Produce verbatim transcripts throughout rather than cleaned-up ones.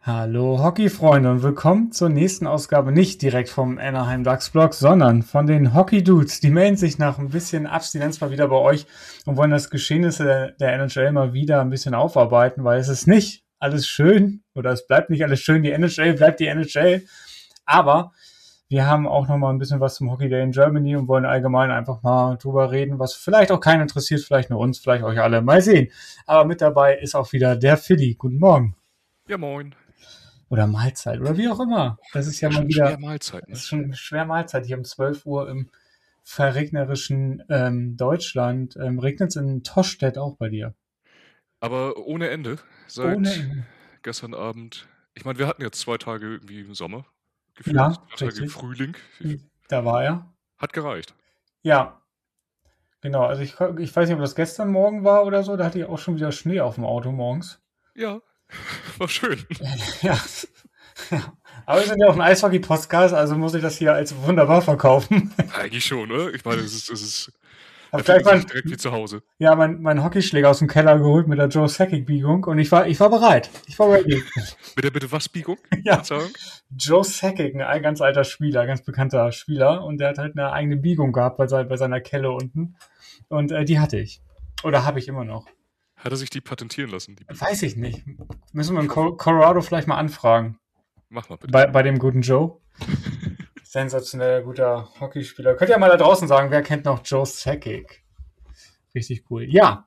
Hallo Hockey-Freunde und willkommen zur nächsten Ausgabe, nicht direkt vom Anaheim Ducks Blog, sondern von den Hockey Dudes. Die melden sich nach ein bisschen Abstinenz mal wieder bei euch und wollen das Geschehnisse der N H L mal wieder ein bisschen aufarbeiten, weil es ist nicht alles schön oder es bleibt nicht alles schön, die N H L bleibt die N H L, aber wir haben auch noch mal ein bisschen was zum Hockey Day in Germany und wollen allgemein einfach mal drüber reden, was vielleicht auch keinen interessiert, vielleicht nur uns, vielleicht euch alle, mal sehen. Aber mit dabei ist auch wieder der Philly. Guten Morgen. Ja, moin. Oder Mahlzeit oder wie auch immer. Das ist ja mal wieder. Schwer Mahlzeit, ne? Das ist schon schwer Mahlzeit. Hier um zwölf Uhr im verregnerischen ähm, Deutschland. Ähm, regnet es in Toschstedt auch bei dir? Aber ohne Ende. Seit Ohne Ende. gestern Abend. Ich meine, wir hatten jetzt zwei Tage irgendwie im Sommer gefühlt. Ja, zwei Tage richtig. Frühling. Da war er. Hat gereicht. Ja. Genau, also ich, ich weiß nicht, ob das gestern Morgen war oder so. Da hatte ich auch schon wieder Schnee auf dem Auto morgens. Ja, war schön. Ja. Ja. Aber wir sind ja auch ein Eishockey-Podcast, also muss ich das hier als wunderbar verkaufen. Eigentlich schon, ne? Ich meine, es ist, es ist Hab gleich mein, direkt wie zu Hause. Ja, mein, mein Hockeyschläger aus dem Keller geholt mit der Joe Sakic-Biegung und ich war, ich war bereit. Ich war ready. Bitte, bitte was Biegung? Ja. Joe Sakic, ein ganz alter Spieler, ganz bekannter Spieler und der hat halt eine eigene Biegung gehabt bei, bei seiner Kelle unten und äh, die hatte ich. Oder habe ich immer noch. Hat er sich die patentieren lassen? Die Weiß ich nicht. Müssen wir in Colorado vielleicht mal anfragen. Mach mal bitte. Bei, bei dem guten Joe. Sensationell guter Hockeyspieler. Könnt ihr ja mal da draußen sagen, wer kennt noch Joe Sakic? Richtig cool. Ja.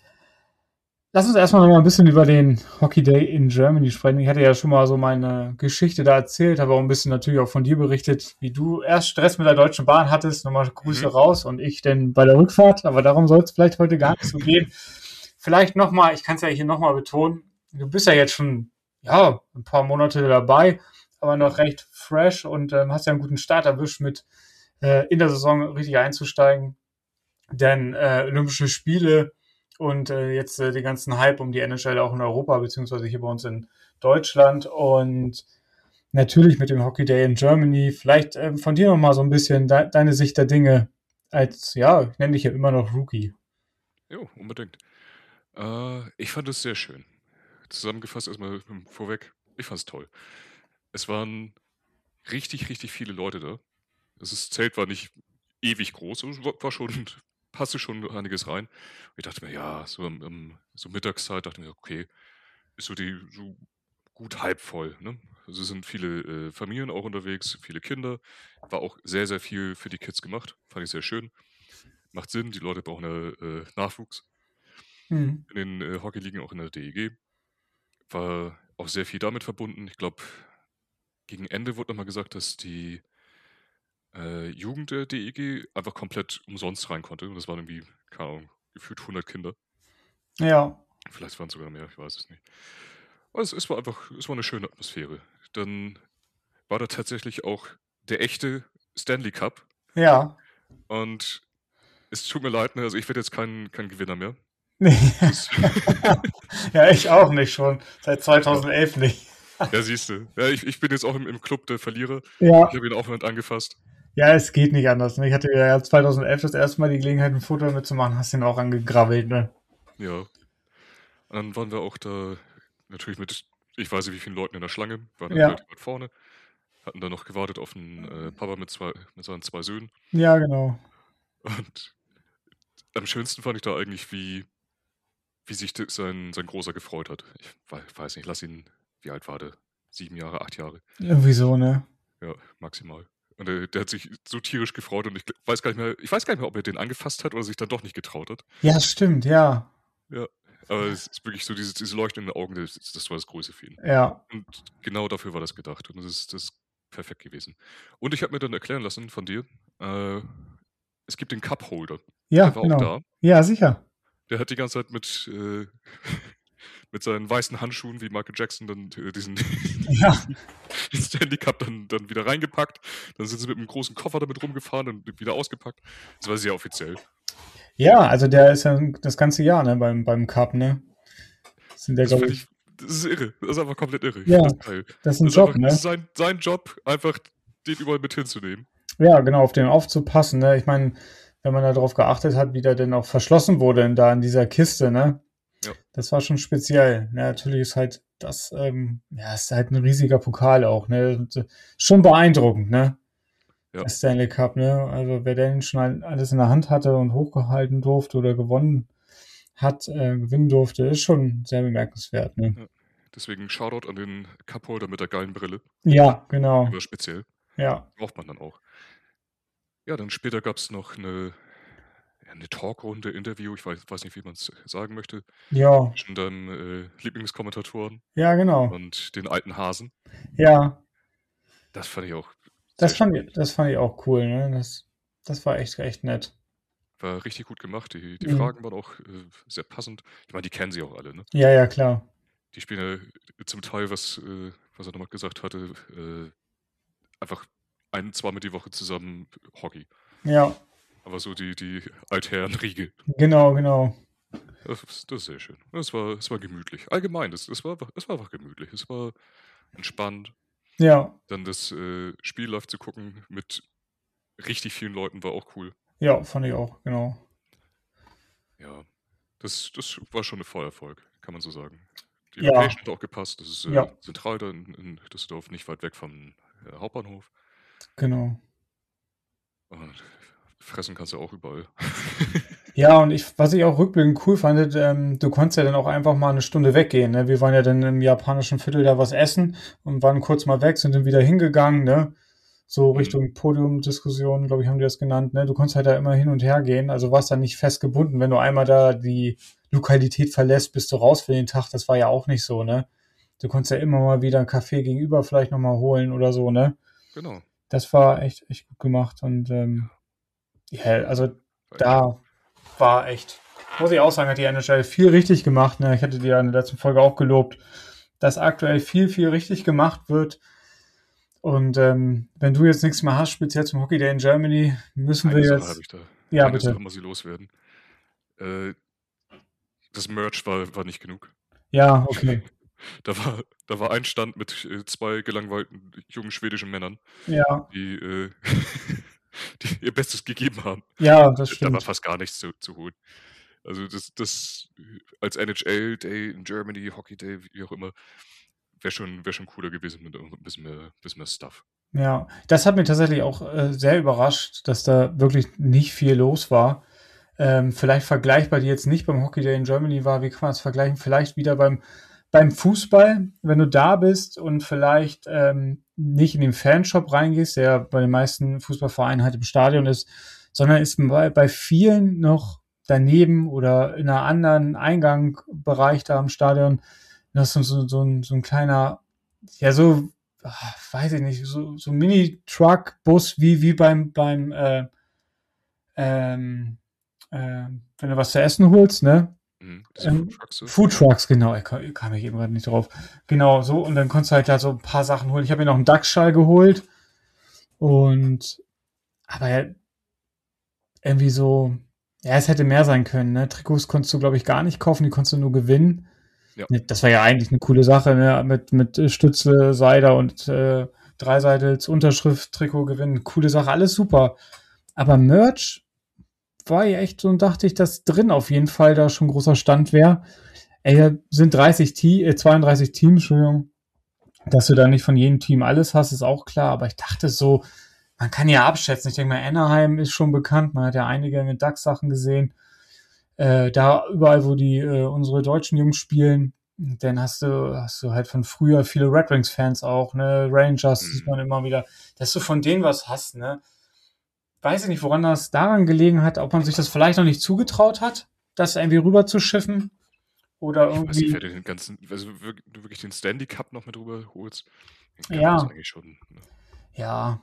Lass uns erstmal noch mal ein bisschen über den Hockey Day in Germany sprechen. Ich hatte ja schon mal so meine Geschichte da erzählt, habe auch ein bisschen natürlich auch von dir berichtet, wie du erst Stress mit der Deutschen Bahn hattest. Nochmal Grüße mhm. raus und ich denn bei der Rückfahrt. Aber darum soll es vielleicht heute gar nicht so gehen. Vielleicht nochmal, ich kann es ja hier nochmal betonen, du bist ja jetzt schon ja ein paar Monate dabei, aber noch recht fresh und ähm, hast ja einen guten Start erwischt mit äh, in der Saison richtig einzusteigen. Denn äh, Olympische Spiele und äh, jetzt äh, den ganzen Hype um die N H L auch in Europa, beziehungsweise hier bei uns in Deutschland und natürlich mit dem Hockey Day in Germany. Vielleicht äh, von dir nochmal so ein bisschen de- deine Sicht der Dinge als, ja, ich nenne dich ja immer noch Rookie. Jo, unbedingt. Äh, ich fand es sehr schön. Zusammengefasst erstmal vorweg, ich fand es toll. Es waren richtig, richtig viele Leute da. Das Zelt war nicht ewig groß, war schon, passte schon einiges rein. Und ich dachte mir, ja, so, um, so Mittagszeit dachte ich mir, okay, ist so die so gut halb voll. Ne? Also es sind viele äh, Familien auch unterwegs, viele Kinder. War auch sehr, sehr viel für die Kids gemacht. Fand ich sehr schön. Macht Sinn, die Leute brauchen äh, Nachwuchs. Mhm. In den äh, Hockeyligen, auch in der D E G. War auch sehr viel damit verbunden. Ich glaube, gegen Ende wurde nochmal gesagt, dass die äh, Jugend der D E G einfach komplett umsonst rein konnte. Und das waren irgendwie, keine Ahnung, gefühlt hundert Kinder. Ja. Vielleicht waren es sogar mehr, ich weiß es nicht. Aber es, es war einfach, es war eine schöne Atmosphäre. Dann war da tatsächlich auch der echte Stanley Cup. Ja. Und es tut mir leid, ne? Also ich werde jetzt kein, kein Gewinner mehr. Nee. Ja, ich auch nicht schon. Seit zweitausendelf nicht. Ja, siehst du. Ja, ich, ich bin jetzt auch im, im Club der Verlierer. Ja. Ich habe ihn auch nicht angefasst. Ja, es geht nicht anders. Ne? Ich hatte ja zweitausendelf das erste Mal die Gelegenheit, ein Foto damit zu machen. Hast ihn auch angegrabbelt, ne? Ja. Und dann waren wir auch da natürlich mit, ich weiß nicht wie vielen Leuten in der Schlange, waren dann Ja. relativ weit vorne. Hatten dann noch gewartet auf einen äh, Papa mit, zwei, mit seinen zwei Söhnen. Ja, genau. Und am schönsten fand ich da eigentlich, wie, wie sich sein, sein Großer gefreut hat. Ich weiß nicht, lass ihn, wie alt war der? Sieben Jahre, acht Jahre? Irgendwie so, ne? Ja, maximal. Und der, der hat sich so tierisch gefreut und ich weiß gar nicht mehr, ich weiß gar nicht mehr, ob er den angefasst hat oder sich dann doch nicht getraut hat. Ja, stimmt, ja. Ja, aber es ist wirklich so, diese, diese leuchtenden Augen, das, das war das Größte für ihn. Ja. Und genau dafür war das gedacht. Und das ist, das ist perfekt gewesen. Und ich habe mir dann erklären lassen von dir, äh, es gibt den Cup-Holder. Ja, der war genau. auch da. Ja, sicher. Der hat die ganze Zeit mit, äh, mit seinen weißen Handschuhen wie Michael Jackson dann äh, diesen ja. Stanley Cup dann, dann wieder reingepackt. Dann sind sie mit einem großen Koffer damit rumgefahren und wieder ausgepackt. Das war sehr offiziell. Ja, also der ist ja das ganze Jahr, ne, beim, beim Cup, ne? Das, sind der, das, ich, das ist irre. Das ist einfach komplett irre. Ja, das ist geil. Das ist ein das Job, einfach, ne? Das ist sein, sein Job, einfach den überall mit hinzunehmen. Ja, genau, auf den aufzupassen, ne? Ich meine, wenn man darauf geachtet hat, wie der denn auch verschlossen wurde da in dieser Kiste, ne? Ja. Das war schon speziell. Ne? Natürlich ist halt das ähm, ja, ist halt ein riesiger Pokal auch, ne? Und, äh, schon beeindruckend, ne? Ja, Der Stanley Cup, ne? Also wer den schon alles in der Hand hatte und hochgehalten durfte oder gewonnen hat, äh, gewinnen durfte, ist schon sehr bemerkenswert, ne? ja. Deswegen Shoutout an den Cupholder mit der geilen Brille. Ja, Die genau. war speziell. Ja. Braucht man dann auch. Ja, dann später gab es noch eine, ja, eine Talkrunde, Interview, ich weiß, weiß nicht, wie man es sagen möchte, Ja. zwischen deinem äh, Lieblingskommentatoren Ja, genau. und den alten Hasen. Ja. Das fand ich auch Das sehr fand ich, spannend. das fand ich auch cool, ne? Das, das war echt, echt nett. War richtig gut gemacht. Die, die Mhm. Fragen waren auch äh, sehr passend. Ich meine, die kennen sie auch alle, ne? Ja, ja, klar. Die spielen ja zum Teil, was, äh, was er nochmal gesagt hatte, äh, einfach ein, zweimal die Woche zusammen Hockey. Ja, Aber so die, die Altherrenriege. genau, genau. Das, ist- das ist sehr schön. Es war, es war gemütlich. Allgemein, es, es, war, einfach- es war einfach gemütlich. Es war entspannt. Ja, Dann das äh, Spiel live zu gucken mit richtig vielen Leuten war auch cool. ja, fand ich auch, genau. Ja, das, das war schon ein Vollerfolg, kann man so sagen. Die Ja, Location hat auch gepasst. Das ist äh, ja, zentral da in, in Düsseldorf, nicht weit weg vom äh, Hauptbahnhof. genau. Und fressen kannst du auch überall. Ja, und ich, was ich auch rückblickend cool fand, ähm, du konntest ja dann auch einfach mal eine Stunde weggehen, ne? Wir waren ja dann im japanischen Viertel da was essen und waren kurz mal weg, sind dann wieder hingegangen, ne? So Mhm, Richtung Podiumdiskussion, glaube ich, haben die das genannt, ne? Du konntest halt da immer hin und her gehen, also warst dann nicht festgebunden. Wenn du einmal da die Lokalität verlässt, bist du raus für den Tag. Das war ja auch nicht so, ne? Du konntest ja immer mal wieder einen Kaffee gegenüber vielleicht nochmal holen oder so, ne? genau. Das war echt, echt gut gemacht und ähm, ja, War, also war echt schön. da war echt, muss ich auch sagen, hat die N H L viel richtig gemacht. Ne? Ich hatte dir ja in der letzten Folge auch gelobt, dass aktuell viel, viel richtig gemacht wird. Und ähm, wenn du jetzt nichts mehr hast, speziell zum Hockey Day in Germany, müssen wir Eine Sache habe jetzt. ich da. Ja, Eine Sache bitte. muss ich loswerden. Äh, das Merch war, war nicht genug. Ja, okay. Da war, da war ein Stand mit äh, zwei gelangweilten jungen schwedischen Männern, Ja, die, äh, die ihr Bestes gegeben haben. ja, das Da war stimmt. fast gar nichts zu, zu holen. Also das, das äh, als N H L Day in Germany, Hockey Day, wie auch immer, wäre schon, wär schon cooler gewesen mit ein bisschen mehr, bisschen mehr Stuff. Ja, das hat mich tatsächlich auch äh, sehr überrascht, dass da wirklich nicht viel los war. Ähm, vielleicht vergleichbar, die jetzt nicht beim Hockey Day in Germany war. Wie kann man das vergleichen? Vielleicht wieder beim, beim Fußball, wenn du da bist und vielleicht ähm, nicht in den Fanshop reingehst, der bei den meisten Fußballvereinen halt im Stadion ist, sondern ist bei, bei vielen noch daneben oder in einer anderen Eingangbereich da im Stadion. Das ist so, so, so, ein, so ein kleiner, ja, so, ah, weiß ich nicht, so, so ein Mini-Truck-Bus wie, wie beim, beim äh, ähm, äh, wenn du was zu essen holst, ne? Mhm. Diese Food Ähm, Trucks, so, Food ja. Trucks, genau, ich kam, kam ich eben gerade nicht drauf. Genau, so, und dann konntest du halt da so ein paar Sachen holen. Ich habe mir noch einen Dachsschall geholt und aber ja, irgendwie so, ja, es hätte mehr sein können, ne? Trikots konntest du, glaube ich, gar nicht kaufen, die konntest du nur gewinnen. Ja. Ne, das war ja eigentlich eine coole Sache, ne? Mit, mit äh, Stützle, Seider und äh, Dreiseitels Unterschrift, Trikot gewinnen. Coole Sache, alles super. Aber Merch war ja echt so und dachte ich, dass drin auf jeden Fall da schon großer Stand wäre. Ey, da sind dreißig Te äh, zweiunddreißig Teams, Entschuldigung. Dass du da nicht von jedem Team alles hast, ist auch klar. Aber ich dachte so, man kann ja abschätzen. Ich denke mal, Anaheim ist schon bekannt. Man hat ja einige mit DAX-Sachen gesehen. Äh, da überall, wo die äh, unsere deutschen Jungs spielen, dann hast du, hast du halt von früher viele Red Wings-Fans auch, ne? Rangers sieht man Mhm. immer wieder, dass du von denen was hast, ne? Weiß ich nicht, woran das daran gelegen hat, ob man sich das vielleicht noch nicht zugetraut hat, das irgendwie rüber zu schiffen oder Ich weiß nicht, wer irgendwie, den ganzen, also wirk- du wirklich den Stanley Cup noch mit rüber holst, dann kann man das ja, eigentlich schon. Ne? ja.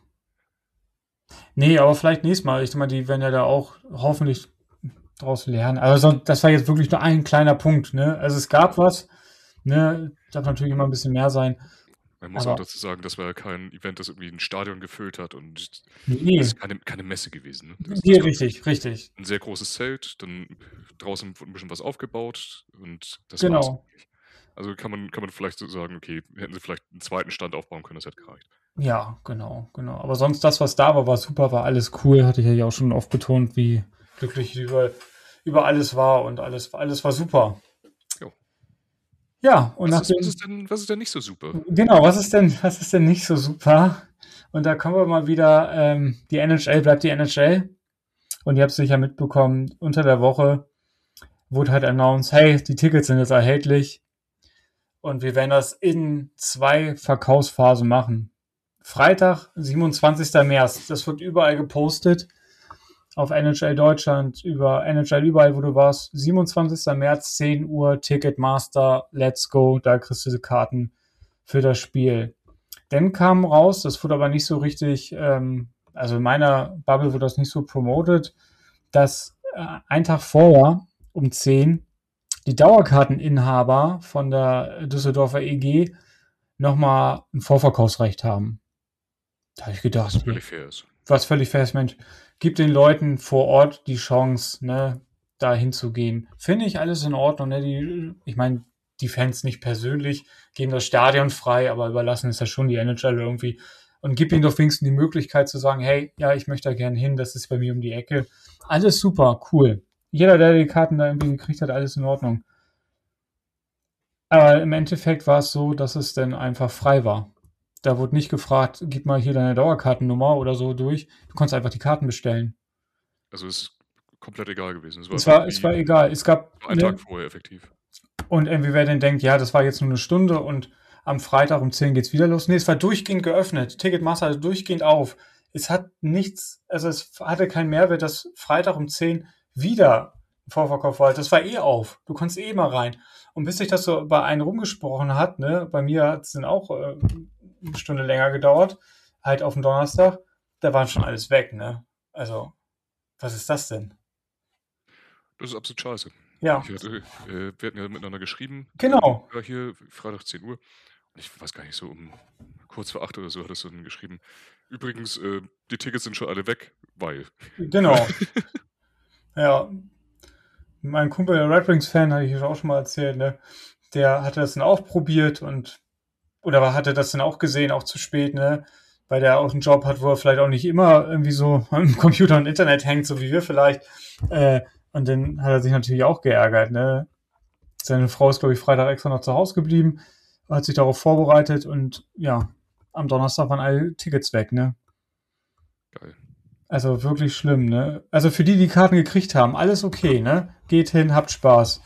Nee, aber vielleicht nächstes Mal. Ich meine, die werden ja da auch hoffentlich draus lernen. Also das war jetzt wirklich nur ein kleiner Punkt, ne? Also es Ja. gab was, ne? Darf natürlich immer ein bisschen mehr sein, Man muss auch aber dazu sagen, das war ja kein Event, das irgendwie ein Stadion gefüllt hat und das nee, ist keine, keine Messe gewesen. Ne? Das, nee, das war richtig, richtig. ein sehr großes Zelt, dann draußen wurde ein bisschen was aufgebaut und das war's Genau. eigentlich. Also kann man, kann man vielleicht so sagen, okay, hätten sie vielleicht einen zweiten Stand aufbauen können, das hätte gereicht. Ja, genau, genau. Aber sonst das, was da war, war super, war alles cool. Hatte ich ja auch schon oft betont, wie glücklich ich über, über alles war und alles, alles war super. Jo. Ja, und Was ist, was nachdem, ist denn, was ist denn nicht so super? genau, was ist denn, was ist denn nicht so super? Und da kommen wir mal wieder, ähm, die N H L bleibt die N H L. Und ihr habt es sicher mitbekommen, unter der Woche wurde halt announced, hey, die Tickets sind jetzt erhältlich und wir werden das in zwei Verkaufsphasen machen. Freitag, siebenundzwanzigster März, das wird überall gepostet, auf N H L Deutschland, über N H L überall, wo du warst. siebenundzwanzigster März, zehn Uhr, Ticketmaster, let's go, da kriegst du die Karten für das Spiel. Dann kam raus, das wurde aber nicht so richtig, ähm, also in meiner Bubble wurde das nicht so promoted, dass äh, ein Tag vorher um zehn die Dauerkarteninhaber von der Düsseldorfer E G nochmal ein Vorverkaufsrecht haben. Da habe ich gedacht, Was nee, völlig fair ist. was völlig fest, Mensch, gib den Leuten vor Ort die Chance, ne, da hinzugehen. Finde ich alles in Ordnung, ne? Die, ich meine, die Fans nicht persönlich geben das Stadion frei, aber überlassen es ja schon die N H L irgendwie. Und gib ihnen doch wenigstens die Möglichkeit zu sagen, hey, ja, ich möchte da gerne hin, das ist bei mir um die Ecke. Alles super, cool. Jeder, der die Karten da irgendwie gekriegt hat, alles in Ordnung. Aber im Endeffekt war es so, dass es dann einfach frei war. Da wurde nicht gefragt, gib mal hier deine Dauerkartennummer oder so durch. Du konntest einfach die Karten bestellen. Also ist komplett egal gewesen. Es war Es einfach war, es war wie egal. Es gab, einen Tag ne, vorher effektiv. und irgendwie wer denn denkt, ja, das war jetzt nur eine Stunde und am Freitag um zehn geht's wieder los. Nee, es war durchgehend geöffnet. Ticketmaster hatte durchgehend auf. Es hat nichts, also es hatte keinen Mehrwert, dass Freitag um zehn wieder ein Vorverkauf war. Das war eh auf. Du konntest eh mal rein. Und bis sich das so bei einem rumgesprochen hat, ne, bei mir hat es dann auch äh, eine Stunde länger gedauert, halt auf dem Donnerstag, da war schon alles weg, ne? Also, was ist das denn? Das ist absolut scheiße. Ja, Ich hatte, äh, wir hatten ja miteinander geschrieben. Ähm, genau. ja, hier Freitag zehn Uhr. Und ich weiß gar nicht, so um kurz vor acht oder so hattest du dann geschrieben. Übrigens, äh, die Tickets sind schon alle weg, weil. Genau. Ja, mein Kumpel, der Red Wings-Fan, hatte ich auch schon mal erzählt, ne? Der hatte das dann auch probiert und oder hatte das dann auch gesehen, auch zu spät, ne? Weil der auch einen Job hat, wo er vielleicht auch nicht immer irgendwie so am Computer und Internet hängt, so wie wir vielleicht. Äh, und dann hat er sich natürlich auch geärgert, ne? Seine Frau ist, glaube ich, Freitag extra noch zu Hause geblieben, hat sich darauf vorbereitet und ja, am Donnerstag waren alle Tickets weg, ne? Geil. Also wirklich schlimm, ne? Also für die, die Karten gekriegt haben, alles okay, ne? Geht hin, habt Spaß.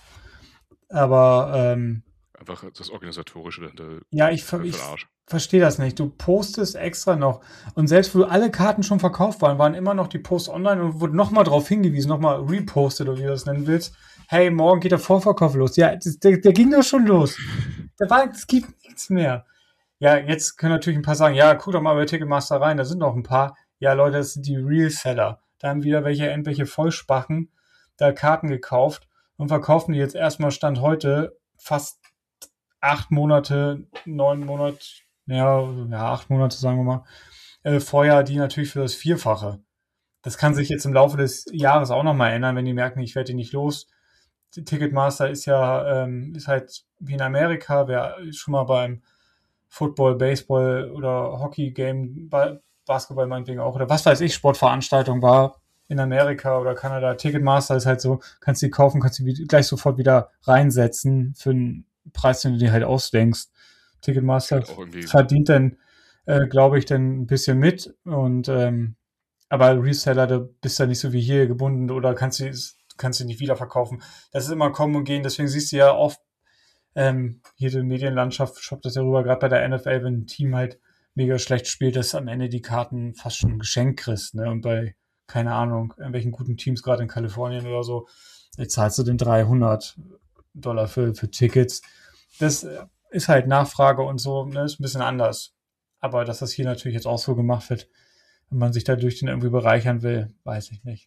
Aber ähm, Einfach das Organisatorische dahinter. ja, ich, Für, ver- für ich den Arsch. verstehe das nicht. Du postest extra noch. Und selbst wo alle Karten schon verkauft waren, waren immer noch die Posts online und wurde nochmal drauf hingewiesen, nochmal repostet oder wie du das nennen willst. Hey, morgen geht der Vorverkauf los. Ja, das, der, der ging doch schon los. Da war, es gibt nichts mehr. Ja, jetzt können natürlich ein paar sagen, ja, guck doch mal bei Ticketmaster rein, da sind noch ein paar. Ja, Leute, das sind die Real-Seller. Da haben wieder welche, irgendwelche Vollspacken da Karten gekauft und verkaufen die jetzt erstmal Stand heute fast acht Monate, neun Monate, ja, ja, acht Monate, sagen wir mal, äh, vorher die natürlich für das Vierfache. Das kann sich jetzt im Laufe des Jahres auch nochmal ändern, wenn die merken, ich werde die nicht los. Ticketmaster ist ja, ähm, ist halt wie in Amerika, wer schon mal beim Football, Baseball oder Hockey-Game, ba Basketball meinetwegen auch, oder was weiß ich, Sportveranstaltung war in Amerika oder Kanada. Ticketmaster ist halt so, kannst die kaufen, kannst die gleich sofort wieder reinsetzen für einen Preis, den du dir halt ausdenkst. Ist Ticketmaster halt auch irgendwie. verdient dann, äh, glaube ich, dann ein bisschen mit und ähm, aber Reseller, da bist du ja nicht so wie hier gebunden oder kannst du kannst du nicht wiederverkaufen. Das ist immer kommen und gehen, deswegen siehst du ja oft ähm, jede Medienlandschaft schoppt das ja rüber, gerade bei der N F L, wenn ein Team halt mega schlecht spielt, dass am Ende die Karten fast schon geschenkt kriegst, ne? Und bei, keine Ahnung, irgendwelchen guten Teams, gerade in Kalifornien oder so, jetzt zahlst du den dreihundert Dollar für, für Tickets. Das ist halt Nachfrage und so, ne? Ist ein bisschen anders. Aber dass das hier natürlich jetzt auch so gemacht wird, wenn man sich dadurch den irgendwie bereichern will, weiß ich nicht.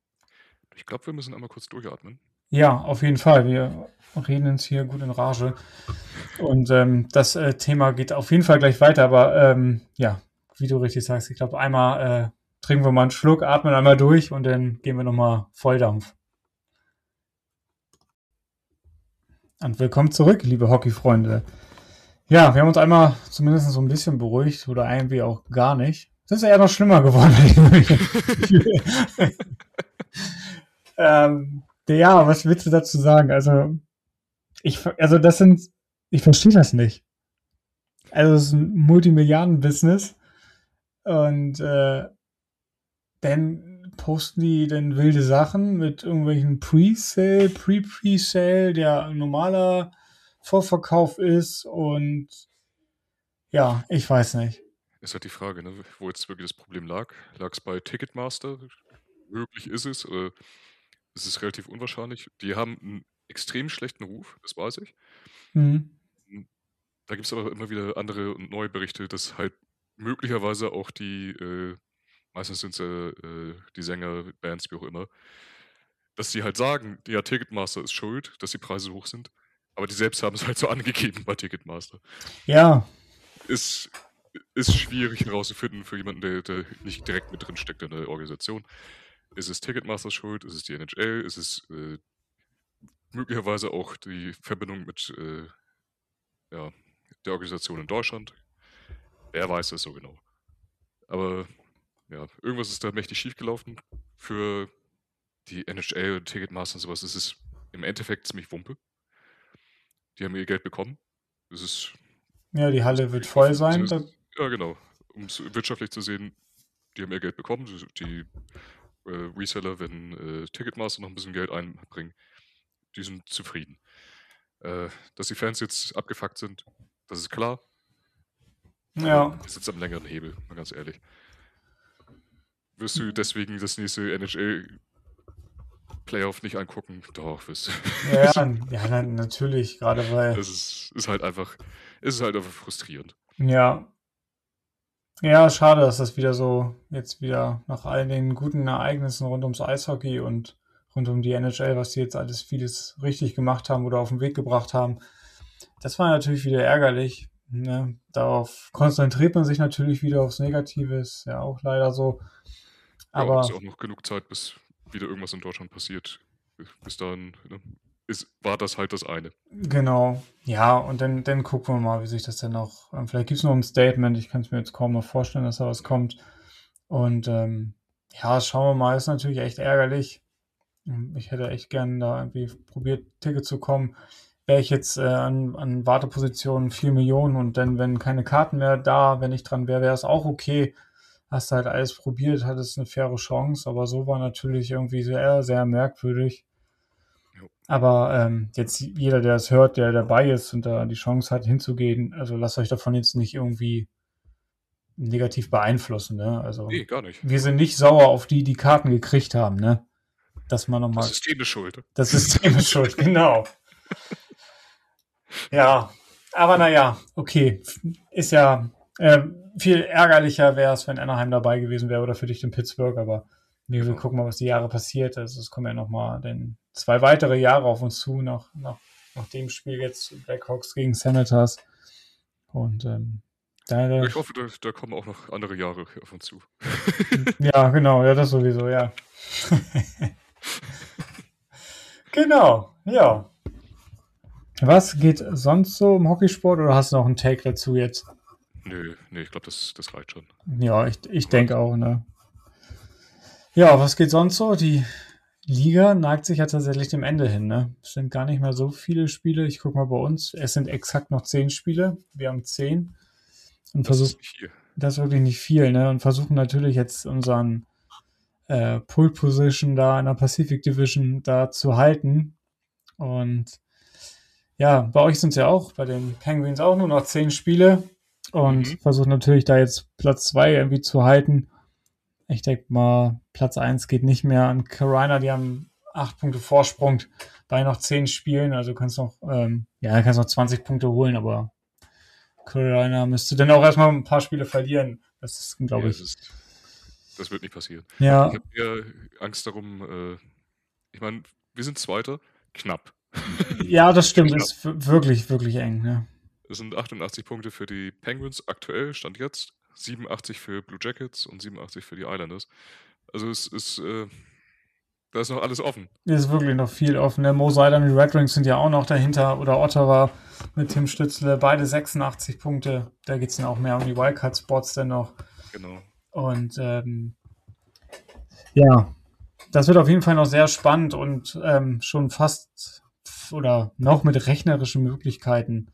Ich glaube, wir müssen einmal kurz durchatmen. Ja, auf jeden Fall. Wir reden uns hier gut in Rage. Und ähm, das äh, Thema geht auf jeden Fall gleich weiter. Aber ähm, ja, wie du richtig sagst, ich glaube, einmal äh, trinken wir mal einen Schluck, atmen einmal durch und dann gehen wir nochmal Volldampf. Und willkommen zurück, liebe Hockeyfreunde. Ja, wir haben uns einmal zumindest so ein bisschen beruhigt oder irgendwie auch gar nicht. Das ist ja eher noch schlimmer geworden. ähm, ja, was willst du dazu sagen? Also, ich, also das sind Ich verstehe das nicht. Also es ist ein Multimilliarden-Business und äh, dann posten die dann wilde Sachen mit irgendwelchen Pre-Sale, Pre-Pre-Sale, der ein normaler Vorverkauf ist und ja, ich weiß nicht. Ist halt die Frage, ne, wo jetzt wirklich das Problem lag. Lag es bei Ticketmaster? Möglich ist es. Äh, es ist relativ unwahrscheinlich. Die haben einen extrem schlechten Ruf, das weiß ich. Mhm. Da gibt es aber immer wieder andere und neue Berichte, dass halt möglicherweise auch die, äh, meistens sind es äh, die Sänger, Bands, wie auch immer, dass die halt sagen, ja, Ticketmaster ist schuld, dass die Preise hoch sind. Aber die selbst haben es halt so angegeben bei Ticketmaster. Ja, Ist, ist schwierig herauszufinden für jemanden, der, der nicht direkt mit drin steckt in der Organisation. Ist es Ticketmaster schuld? Ist es die N H L? Ist es äh, möglicherweise auch die Verbindung mit äh, ja, der Organisation in Deutschland? Wer weiß das so genau. Aber ja, irgendwas ist da mächtig schiefgelaufen. Für die N H L und Ticketmaster und sowas ist es im Endeffekt ziemlich Wumpe. Die haben ihr Geld bekommen. Es ist, ja, die es Halle ist wird voll sein. es Da, ist, ja, genau. Um es wirtschaftlich zu sehen, die haben ihr Geld bekommen. Die äh, Reseller, wenn äh, Ticketmaster noch ein bisschen Geld einbringen, die sind zufrieden. Äh, dass die Fans jetzt abgefuckt sind, das ist klar. ja, Aber wir sitzen am längeren Hebel, mal ganz ehrlich. Wirst du deswegen das nächste N H L-Playoff nicht angucken? Doch, wirst du. ja, ja, na, natürlich, gerade weil, Das ist, ist halt einfach, es ist halt einfach frustrierend. ja, ja, schade, dass das wieder so, jetzt wieder nach all den guten Ereignissen rund ums Eishockey und rund um die N H L, was die jetzt alles vieles richtig gemacht haben oder auf den Weg gebracht haben, das war natürlich wieder ärgerlich. Ne? Darauf konzentriert man sich natürlich wieder aufs Negative, ist ja auch leider so. Ja, und es ist Aber auch noch genug Zeit, bis wieder irgendwas in Deutschland passiert. Bis dahin ne, ist, war das halt das eine. genau, ja, und dann, dann gucken wir mal, wie sich das denn noch. Ähm, vielleicht gibt es noch ein Statement. Ich kann es mir jetzt kaum noch vorstellen, dass da was kommt. Und ähm, ja, schauen wir mal, ist natürlich echt ärgerlich. Ähm, Ich hätte echt gern da irgendwie probiert, Ticket zu kommen. Wäre ich jetzt äh, an, an Wartepositionen vier Millionen und dann, wenn keine Karten mehr da, wenn ich dran wäre, wäre es auch okay. Hast du halt alles probiert, hattest eine faire Chance, aber so war natürlich irgendwie sehr, sehr merkwürdig. Jo. Aber ähm, jetzt jeder, der es hört, der dabei ist und da die Chance hat, hinzugehen, also lasst euch davon jetzt nicht irgendwie negativ beeinflussen. Ne? Also Nee, gar nicht. wir sind nicht sauer auf die, die Karten gekriegt haben. Ne? Dass man Das nochmal, System ist schuld. das System ist schuld, genau. Ja, aber naja, okay. Ist ja äh, viel ärgerlicher wäre es, wenn Anaheim dabei gewesen wäre oder für dich in Pittsburgh, aber wir Genau. gucken mal, was die Jahre passiert. Also es kommen ja nochmal zwei weitere Jahre auf uns zu, nach, nach, nach dem Spiel jetzt Blackhawks gegen Senators. Und ähm, da, Ich hoffe, da, da kommen auch noch andere Jahre auf uns zu. ja, genau, ja, das sowieso, ja. Genau, ja. Was geht sonst so im Hockeysport oder hast du noch einen Take dazu jetzt? Nö, nee, ich glaube, das, das reicht schon. Ja, ich, ich denke auch, ne? Ja, was geht sonst so? Die Liga neigt sich ja tatsächlich dem Ende hin, ne? Es sind gar nicht mehr so viele Spiele. Ich gucke mal bei uns. Es sind exakt noch zehn Spiele. Wir haben zehn. Und Das versuchen, ist nicht viel. das ist wirklich nicht viel, ne? Und versuchen natürlich jetzt unseren äh, Pole Position da in der Pacific Division da zu halten. Und ja, bei euch sind es ja auch, bei den Penguins auch nur noch zehn Spiele. Und Mhm. versuchen natürlich da jetzt Platz zwei irgendwie zu halten. Ich denke mal, Platz eins geht nicht mehr an Carolina. Die haben acht Punkte Vorsprung bei noch zehn Spielen. Also kannst noch, ähm, ja, kannst noch zwanzig Punkte holen, aber Carolina müsste dann auch erstmal ein paar Spiele verlieren. Das ist, glaube Ja, ich. das, ist, das wird nicht passieren. Ja, Ich habe eher Angst darum, äh, ich meine, wir sind Zweiter, knapp. ja, das stimmt. Knapp. Ist w- wirklich, wirklich eng. Ne? Es sind achtundachtzig Punkte für die Penguins aktuell, Stand jetzt. siebenundachtzig für Blue Jackets und siebenundachtzig für die Islanders. Also es ist, äh, da ist noch alles offen. Ist wirklich noch viel offen. Ne? Mo Seider und die Red Wings sind ja auch noch dahinter. Oder Ottawa mit Tim Stützle. Beide sechsundachtzig Punkte. Da geht es dann auch mehr um die Wildcard-Spots dann noch. Genau. Und ähm, ja, das wird auf jeden Fall noch sehr spannend und ähm, schon fast oder noch mit rechnerischen Möglichkeiten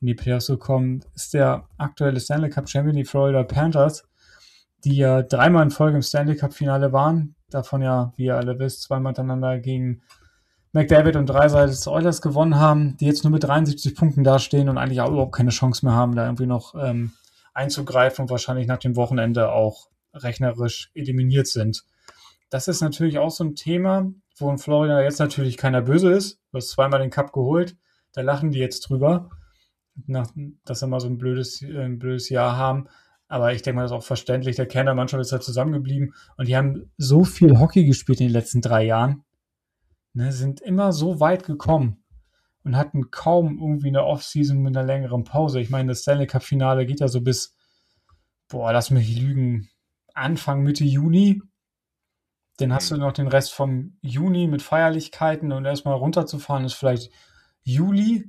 in die Playoffs gekommen, ist der aktuelle Stanley Cup Champion, die Florida Panthers, die ja dreimal in Folge im Stanley Cup Finale waren. Davon ja, wie ihr alle wisst, zweimal miteinander gegen McDavid und Draisaitl Oilers gewonnen haben, die jetzt nur mit dreiundsiebzig Punkten dastehen und eigentlich auch überhaupt keine Chance mehr haben, da irgendwie noch ähm, einzugreifen und wahrscheinlich nach dem Wochenende auch rechnerisch eliminiert sind. Das ist natürlich auch so ein Thema, wo in Florida jetzt natürlich keiner böse ist. Du hast zweimal den Cup geholt, da lachen die jetzt drüber, nach, dass sie mal so ein blödes, äh, ein blödes Jahr haben. Aber ich denke mal, das ist auch verständlich. Der Kern der Mannschaft ist halt zusammengeblieben und die haben so viel Hockey gespielt in den letzten drei Jahren. Ne, sind immer so weit gekommen und hatten kaum irgendwie eine Offseason mit einer längeren Pause. Ich meine, das Stanley Cup Finale geht ja so bis, boah, lass mich lügen, Anfang, Mitte Juni. Dann hast du noch den Rest vom Juni mit Feierlichkeiten und erstmal runterzufahren ist vielleicht Juli.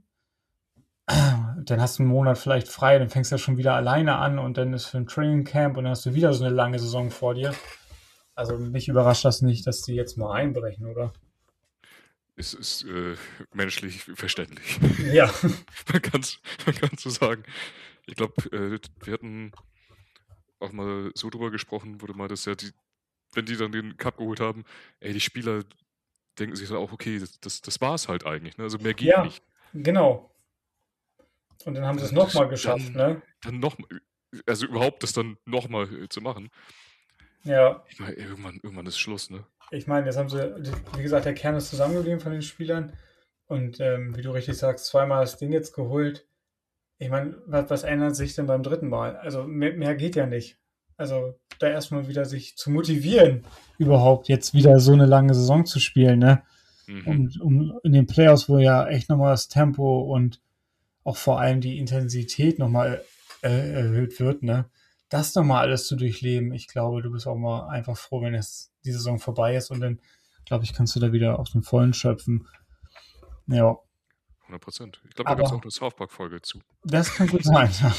Dann hast du einen Monat vielleicht frei, dann fängst du ja schon wieder alleine an und dann ist für ein Training Camp und dann hast du wieder so eine lange Saison vor dir. Also mich überrascht das nicht, dass die jetzt mal einbrechen, oder? Es ist äh, menschlich verständlich. Ja. man kann es man kann's so sagen. Ich glaube, äh, wir hatten auch mal so drüber gesprochen, wo du meintest, ja, die, wenn die dann den Cup geholt haben, ey, die Spieler denken sich dann auch, okay, das, das, das war es halt eigentlich. Ne? Also mehr geht Ja, nicht. genau. Und dann haben sie es nochmal geschafft, dann, ne? Dann noch, also überhaupt das dann nochmal äh, zu machen. Ja. Ich meine, irgendwann, irgendwann ist Schluss, ne? Ich meine, jetzt haben sie, wie gesagt, der Kern ist zusammengeblieben von den Spielern. Und ähm, wie du richtig sagst, zweimal das Ding jetzt geholt. Ich meine, was, was ändert sich denn beim dritten Mal? Also mehr, mehr geht ja nicht. Also da erstmal wieder sich zu motivieren, überhaupt jetzt wieder so eine lange Saison zu spielen, ne? Mhm. Und um in den Playoffs, wo ja echt nochmal das Tempo und auch vor allem die Intensität nochmal äh, erhöht wird, ne? Das nochmal alles zu durchleben. Ich glaube, du bist auch mal einfach froh, wenn es die Saison vorbei ist und dann, glaube ich, kannst du da wieder aus dem Vollen schöpfen. Ja. hundert Prozent. Ich glaube, da gibt es Aber auch eine South Park-Folge zu. das kann gut sein, ja.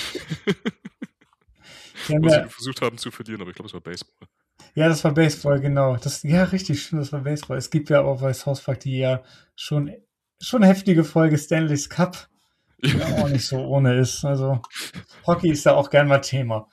Die haben Wo sie ja, versucht haben zu verlieren, aber ich glaube, es war Baseball. ja, das war Baseball, genau. Das, ja, richtig schön, das war Baseball. Es gibt ja auch bei South Park die ja schon, schon heftige Folge Stanley's Cup, die ja auch nicht so ohne ist. Also Hockey ist da auch gern mal Thema.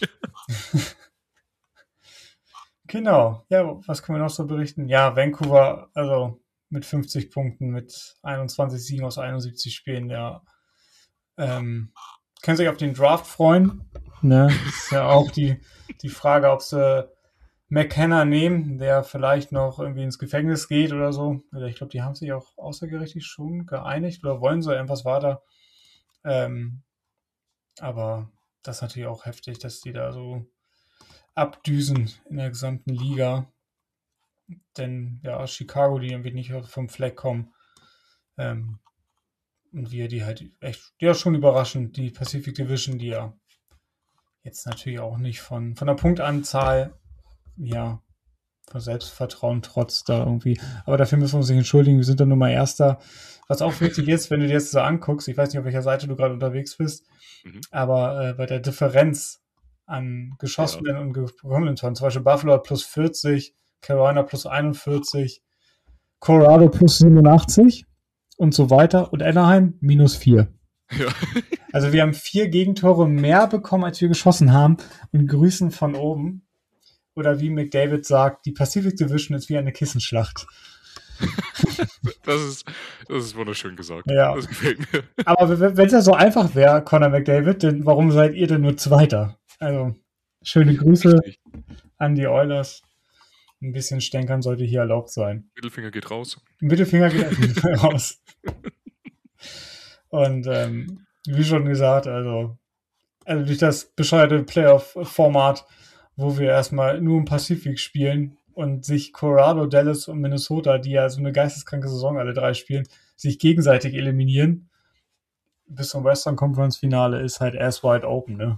Genau. Ja, was können wir noch so berichten? Ja, Vancouver, also mit fünfzig Punkten, mit einundzwanzig Siegen aus einundsiebzig Spielen, ja. Ähm, können sich auf den Draft freuen. Ne? Ist ja auch die, die Frage, ob sie McKenna nehmen, der vielleicht noch irgendwie ins Gefängnis geht oder so. Also ich glaube, die haben sich auch außergerichtlich schon geeinigt oder wollen so irgendwas weiter. Ähm, aber das ist natürlich auch heftig, dass die da so abdüsen in der gesamten Liga. Denn ja, Chicago, die irgendwie nicht vom Fleck kommen. Ähm, und wir die halt echt, ja, schon überraschend, die Pacific Division, die ja jetzt natürlich auch nicht von, von der Punktanzahl, ja, von Selbstvertrauen trotz da irgendwie. Aber dafür müssen wir uns nicht entschuldigen, wir sind dann nur mal Erster. Was auch wichtig ist, wenn du dir jetzt so anguckst, ich weiß nicht, auf welcher Seite du gerade unterwegs bist, Mhm. aber äh, bei der Differenz an geschossenen ja. und gekommenen Toren, zum Beispiel Buffalo hat plus vierzig, Carolina plus einundvierzig, Colorado plus siebenundachtzig und so weiter und Anaheim minus vier. Ja. Also wir haben vier Gegentore mehr bekommen, als wir geschossen haben und grüßen von oben. Oder wie McDavid sagt, die Pacific Division ist wie eine Kissenschlacht. Das ist, das ist wunderschön gesagt. Ja. Das gefällt mir. Aber wenn es ja so einfach wäre, Conor McDavid, dann warum seid ihr denn nur Zweiter? Also, schöne Grüße Richtig. an die Oilers. Ein bisschen Stänkern sollte hier erlaubt sein. Mittelfinger geht raus. Mittelfinger geht auf jeden Fall raus. Und ähm, wie schon gesagt, also, also durch das bescheuerte Playoff-Format, wo wir erstmal nur im Pazifik spielen und sich Colorado, Dallas und Minnesota, die ja so eine geisteskranke Saison alle drei spielen, sich gegenseitig eliminieren, bis zum Western Conference Finale ist halt ass wide open, ne?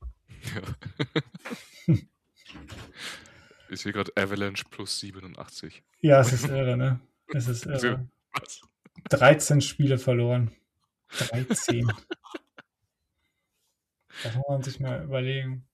Ja. Ich sehe gerade Avalanche plus siebenundachtzig. Ja, es ist irre, ne? Es ist irre. Was? dreizehn Spiele verloren. dreizehn. Das muss man sich mal überlegen.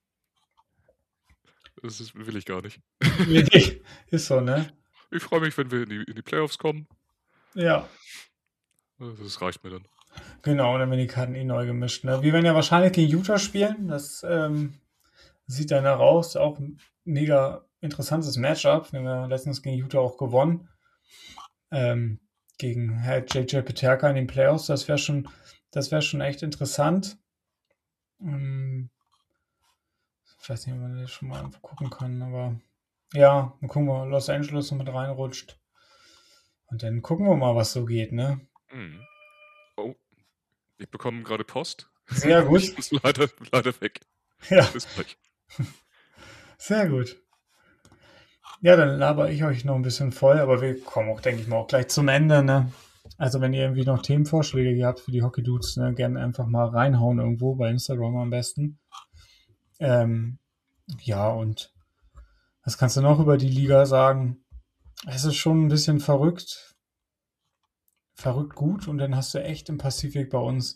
Das ist, will ich gar nicht. Nee, ist so, ne? Ich freue mich, wenn wir in die, in die Playoffs kommen. Ja. Das reicht mir dann. Genau, und dann werden die Karten eh neu gemischt. Ne? Wir werden ja wahrscheinlich gegen Utah spielen. Das ähm, sieht danach aus. Auch ein mega interessantes Matchup. Wir haben ja letztens gegen Utah auch gewonnen. Ähm, gegen halt J J Peterka in den Playoffs. Das wäre schon, das wäre schon echt interessant. Ähm, ich weiß nicht, ob man das schon mal gucken kann, aber ja, dann gucken wir, Los Angeles noch mit reinrutscht. Und dann gucken wir mal, was so geht, ne? Mhm. Oh, ich bekomme gerade Post. Sehr gut. Ich muss leider, leider weg. Ja, Bis gleich. sehr gut. Ja, dann laber ich euch noch ein bisschen voll, aber wir kommen auch, denke ich mal, auch gleich zum Ende, ne? Also wenn ihr irgendwie noch Themenvorschläge habt für die Hockey Dudes, ne, gerne einfach mal reinhauen irgendwo, bei Instagram am besten. Ähm, ja, und was kannst du noch über die Liga sagen? Es ist schon ein bisschen verrückt, verrückt gut, und dann hast du echt im Pazifik bei uns,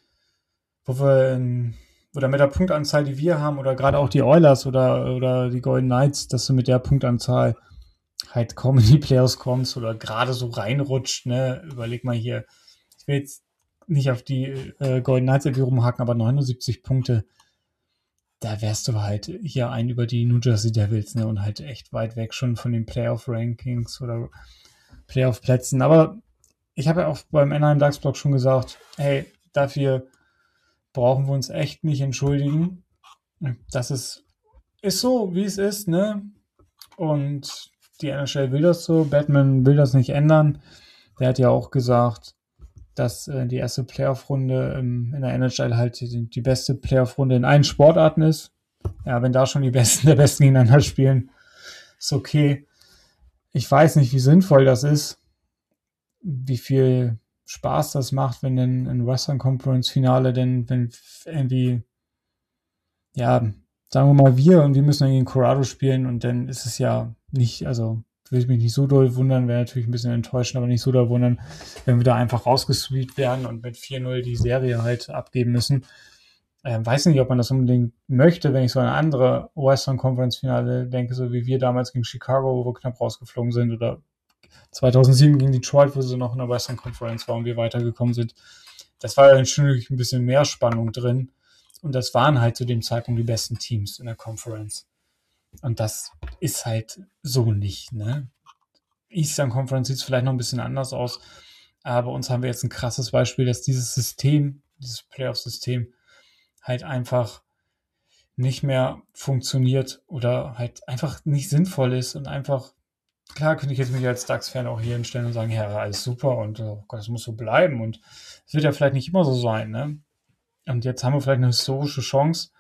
wo wir in, oder mit der Punktanzahl, die wir haben, oder gerade auch die Oilers oder, oder die Golden Knights, dass du mit der Punktanzahl halt kaum in die Playoffs kommst oder gerade so reinrutscht, ne? Überleg mal hier, ich will jetzt nicht auf die äh, Golden Knights irgendwie rumhaken, aber neunundsiebzig Punkte, da wärst du halt hier ein über die New Jersey Devils, ne? Und halt echt weit weg schon von den Playoff-Rankings oder Playoff-Plätzen. Aber ich habe ja auch beim Anaheim Ducks Blog schon gesagt, hey, dafür brauchen wir uns echt nicht entschuldigen. Das ist, ist so, wie es ist, ne? Und die N H L will das so. Batman will das nicht ändern. Der hat ja auch gesagt, dass äh, die erste Playoff-Runde ähm, in der N H L halt die, die beste Playoff-Runde in allen Sportarten ist. Ja, wenn da schon die Besten der Besten gegeneinander spielen, ist okay. Ich weiß nicht, wie sinnvoll das ist, wie viel Spaß das macht, wenn denn ein Western Conference Finale denn, wenn irgendwie, ja, sagen wir mal wir und wir müssen dann gegen Colorado spielen, und dann ist es ja nicht, also würde mich nicht so doll wundern, wäre natürlich ein bisschen enttäuschend, aber nicht so doll wundern, wenn wir da einfach rausgesweept werden und mit vier null die Serie halt abgeben müssen. Ähm, weiß nicht, ob man das unbedingt möchte, wenn ich so an andere Western Conference Finale denke, so wie wir damals gegen Chicago, wo wir knapp rausgeflogen sind, oder zweitausendsieben gegen Detroit, wo sie noch in der Western Conference waren und wir weitergekommen sind. Das war ja schon ein bisschen mehr Spannung drin. Und das waren halt zu dem Zeitpunkt die besten Teams in der Conference. Und das ist halt so nicht, ne? Eastern Conference sieht es vielleicht noch ein bisschen anders aus, aber bei uns haben wir jetzt ein krasses Beispiel, dass dieses System, dieses Playoff-System halt einfach nicht mehr funktioniert oder halt einfach nicht sinnvoll ist und einfach, klar könnte ich jetzt mich als Ducks-Fan auch hier hinstellen und sagen, ja, alles super und oh Gott, das muss so bleiben, und es wird ja vielleicht nicht immer so sein, ne? Und jetzt haben wir vielleicht eine historische Chance,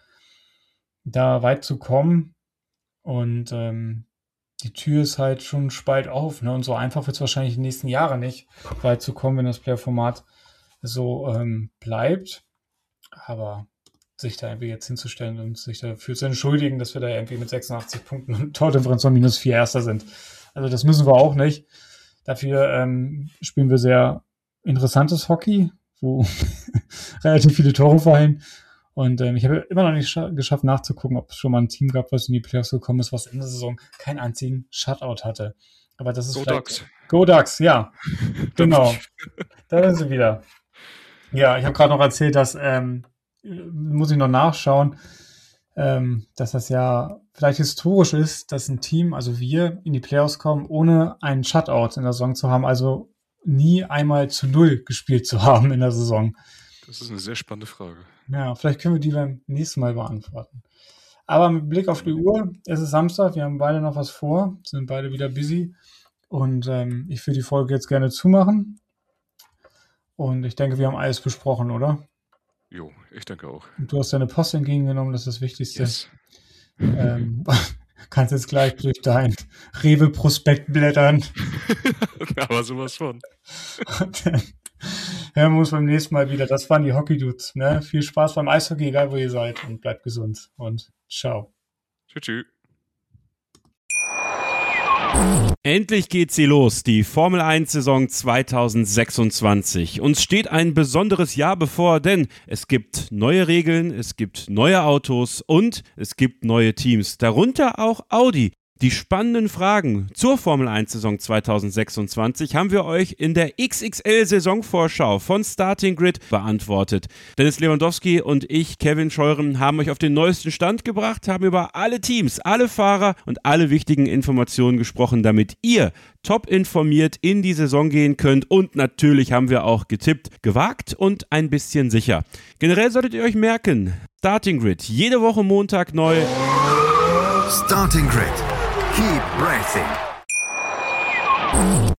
da weit zu kommen, und ähm, die Tür ist halt schon spalt auf, ne? Und so einfach wird es wahrscheinlich die nächsten Jahre nicht weit zu kommen, wenn das Player-Format so ähm, bleibt. Aber sich da irgendwie jetzt hinzustellen und sich dafür zu entschuldigen, dass wir da irgendwie mit sechsundachtzig Punkten und Tordifferenz von minus vier Erster sind. Also das müssen wir auch nicht. Dafür ähm, spielen wir sehr interessantes Hockey, wo relativ viele Tore fallen. Und ähm, ich habe immer noch nicht scha- geschafft nachzugucken, ob es schon mal ein Team gab, was in die Playoffs gekommen ist, was in der Saison keinen einzigen Shutout hatte. Aber das ist Go vielleicht... Ducks. Go Ducks, ja. Genau. Da sind sie wieder. Ja, ich habe gerade noch erzählt, dass, ähm, muss ich noch nachschauen, ähm, dass das ja vielleicht historisch ist, dass ein Team, also wir, in die Playoffs kommen, ohne einen Shutout in der Saison zu haben, also nie einmal zu null gespielt zu haben in der Saison. Das ist eine sehr spannende Frage. Ja, vielleicht können wir die beim nächsten Mal beantworten. Aber mit Blick auf die Uhr, es ist Samstag, wir haben beide noch was vor, sind beide wieder busy, und ähm, ich will die Folge jetzt gerne zumachen. Und ich denke, wir haben alles besprochen, oder? Jo, ich denke auch. Und du hast deine Post entgegengenommen, das ist das Wichtigste. Yes. Ähm, kannst jetzt gleich durch dein Rewe-Prospekt blättern. Aber sowas von. Und dann hören wir uns beim nächsten Mal wieder. Das waren die Hockey-Dudes. Ne? Viel Spaß beim Eishockey, egal wo ihr seid. Und bleibt gesund. Und ciao. Tschüss. Tschüss. Endlich geht sie los, die Formel eins Saison zweitausendsechsundzwanzig. Uns steht ein besonderes Jahr bevor, denn es gibt neue Regeln, es gibt neue Autos und es gibt neue Teams, darunter auch Audi. Die spannenden Fragen zur Formel eins Saison zweitausendsechsundzwanzig haben wir euch in der X X L-Saisonvorschau von Starting Grid beantwortet. Dennis Lewandowski und ich, Kevin Scheuren, haben euch auf den neuesten Stand gebracht, haben über alle Teams, alle Fahrer und alle wichtigen Informationen gesprochen, damit ihr top informiert in die Saison gehen könnt. Und natürlich haben wir auch getippt, gewagt und ein bisschen sicher. Generell solltet ihr euch merken, Starting Grid, jede Woche Montag neu. Starting Grid. Keep racing.